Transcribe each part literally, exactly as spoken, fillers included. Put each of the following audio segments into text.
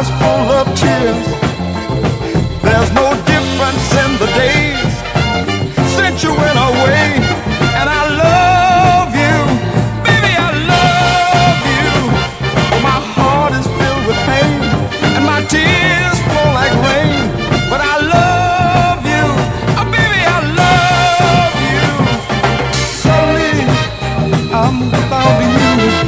eyes full of tears. There's no difference in the days since you went away. And I love you, baby, I love you. But my heart is filled with pain and my tears flow like rain. But I love you, oh, baby, I love you. Slowly, I'm without you.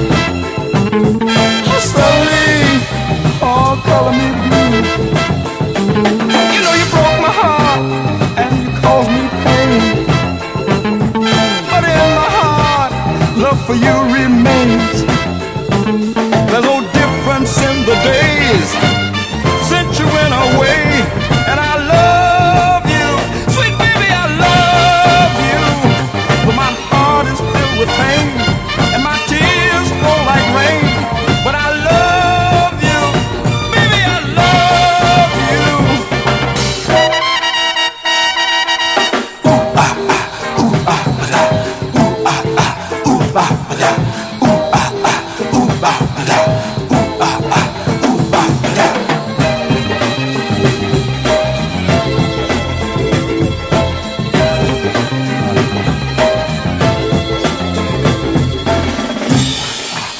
Slowly, all color me blue. You know you broke my heart and you caused me pain. But in my heart, love for you remains. There's no difference in the days since you went away. And I love you, sweet baby, I love you. But my heart is filled with pain and my tears fall like rain. But I love you, baby, I love you. Ooh, ah, ah, ooh, ah, ba-da. Ooh, ah, ah, ooh, ah, ba-da. Ooh, ah, ah, ooh, ah, ba-da. Ooh, ah, ah.